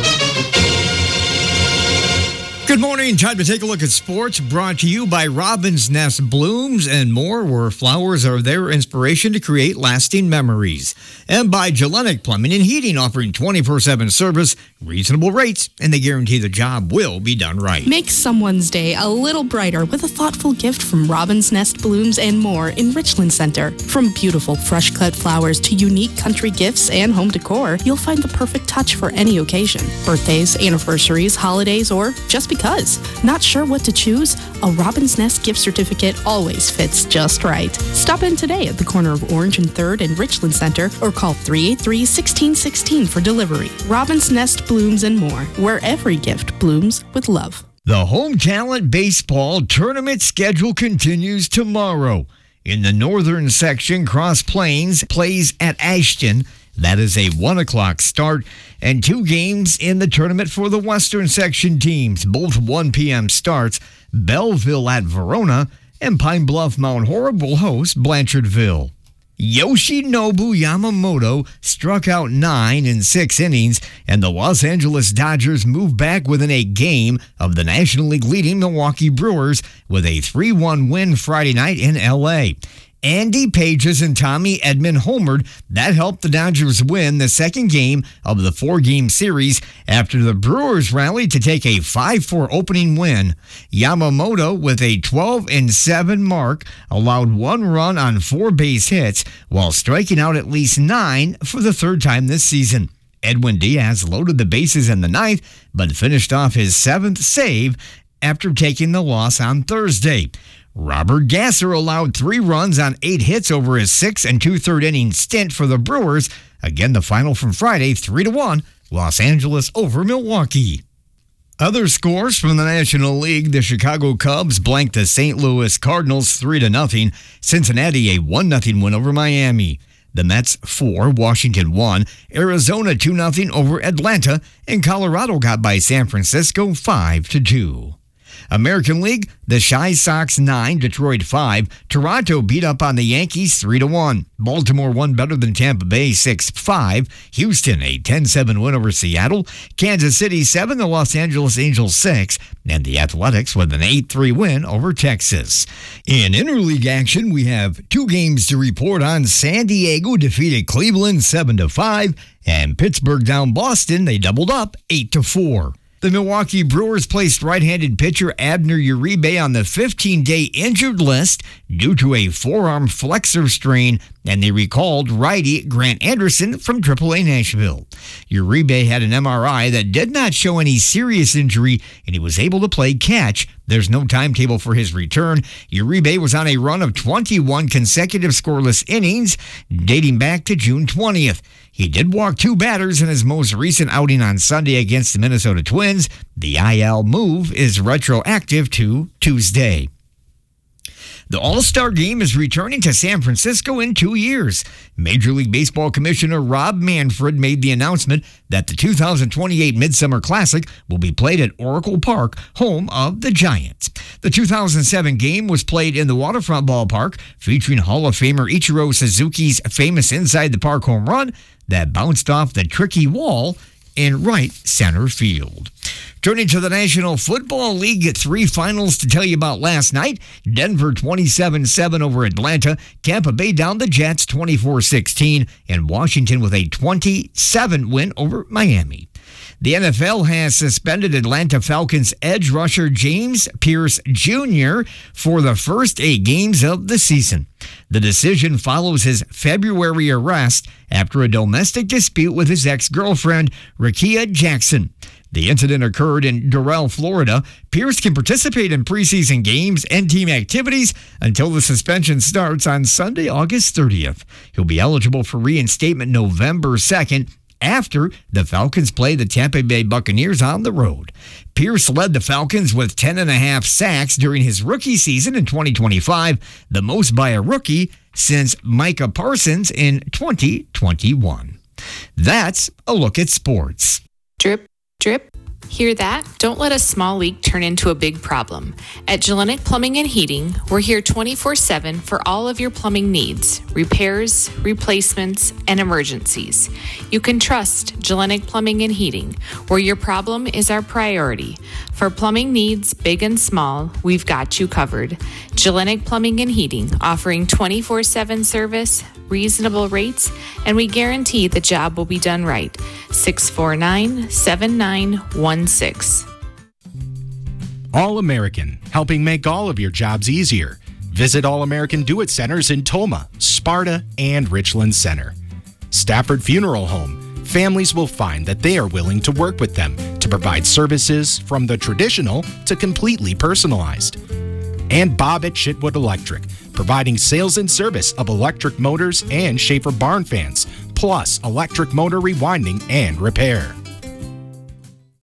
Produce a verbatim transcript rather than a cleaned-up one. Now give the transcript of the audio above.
Good morning. Time to take a look at sports, brought to you by Robin's Nest Blooms and More, where flowers are their inspiration to create lasting memories. And by Gellenic Plumbing and Heating, offering twenty-four seven service, reasonable rates, and they guarantee the job will be done right. Make someone's day a little brighter with a thoughtful gift from Robin's Nest Blooms and More in Richland Center. From beautiful fresh-cut flowers to unique country gifts and home decor, you'll find the perfect touch for any occasion. Birthdays, anniversaries, holidays, or just because. Not sure what to choose? A Robin's Nest gift certificate always fits just right. Stop in today at the corner of Orange and third in Richland Center or call three eight three, one six one six for delivery. Robin's Nest Blooms and More, where every gift blooms with love. The Home Talent Baseball Tournament schedule continues tomorrow. In the northern section, Cross Plains plays at Ashton. That is a one o'clock start, and two games in the tournament for the western section teams, both one p.m. starts. Belleville at Verona, and Pine Bluff Mount Horeb will host Blanchardville. Yoshinobu Yamamoto struck out nine in six innings, and the Los Angeles Dodgers move back within a game of the National League leading Milwaukee Brewers with a three one win Friday night in L A. Andy Pages and Tommy Edman homered. That helped the Dodgers win the second game of the four-game series after the Brewers rallied to take a five four opening win. Yamamoto, with a twelve and seven mark, allowed one run on four base hits while striking out at least nine for the third time this season. Edwin Diaz loaded the bases in the ninth, but finished off his seventh save after taking the loss on Thursday. Robert Gasser allowed three runs on eight hits over his six and two-third inning stint for the Brewers. Again, the final from Friday, three to one, Los Angeles over Milwaukee. Other scores from the National League: the Chicago Cubs blanked the Saint Louis Cardinals three to nothing. Cincinnati a one nothing win over Miami. The Mets four, Washington one, Arizona two nothing over Atlanta, and Colorado got by San Francisco five to two. American League, the Chi Sox nine, Detroit five. Toronto beat up on the Yankees three to one. Baltimore won better than Tampa Bay six five. Houston a ten seven win over Seattle. Kansas City seven, the Los Angeles Angels six. And the Athletics with an eight three win over Texas. In interleague action, we have two games to report on. San Diego defeated Cleveland seven to five. And Pittsburgh down Boston. They doubled up eight to four. The Milwaukee Brewers placed right-handed pitcher Abner Uribe on the fifteen-day injured list due to a forearm flexor strain, and they recalled righty Grant Anderson from triple A Nashville. Uribe had an M R I that did not show any serious injury, and he was able to play catch. There's no timetable for his return. Uribe was on a run of twenty-one consecutive scoreless innings dating back to June twentieth. He did walk two batters in his most recent outing on Sunday against the Minnesota Twins. The I L move is retroactive to Tuesday. The All-Star Game is returning to San Francisco in two years. Major League Baseball Commissioner Rob Manfred made the announcement that the two thousand twenty-eight Midsummer Classic will be played at Oracle Park, home of the Giants. The two thousand seven game was played in the Waterfront Ballpark, featuring Hall of Famer Ichiro Suzuki's famous inside-the-park home run that bounced off the tricky wall in right center field. Turning to the National Football League, three finals to tell you about last night. Denver twenty-seven seven over Atlanta. Tampa Bay down the Jets twenty-four sixteen. And Washington with a twenty-seven win over Miami. The N F L has suspended Atlanta Falcons edge rusher James Pierce Junior for the first eight games of the season. The decision follows his February arrest after a domestic dispute with his ex-girlfriend, Rakia Jackson. The incident occurred in Doral, Florida. Pierce can participate in preseason games and team activities until the suspension starts on Sunday, August thirtieth. He'll be eligible for reinstatement November second after the Falcons play the Tampa Bay Buccaneers on the road. Pierce led the Falcons with ten and a half sacks during his rookie season in twenty twenty-five, the most by a rookie since Micah Parsons in twenty twenty-one. That's a look at sports. Drip, drip, Hear that? Don't let a small leak turn into a big problem. At Jelinek Plumbing and Heating, we're here twenty-four seven for all of your plumbing needs, repairs, replacements, and emergencies. You can trust Jelinek Plumbing and Heating, where your problem is our priority. For plumbing needs, big and small, we've got you covered. Jelinek Plumbing and Heating, offering twenty-four seven service, reasonable rates, and we guarantee the job will be done right. six four nine, seven nine one six. All American, helping make all of your jobs easier. Visit All American Do It Centers in Toma, Sparta, and Richland Center. Stafford Funeral Home. Families will find that they are willing to work with them to provide services from the traditional to completely personalized. And Bob at Chitwood Electric, providing sales and service of electric motors and Schaefer barn fans, plus electric motor rewinding and repair.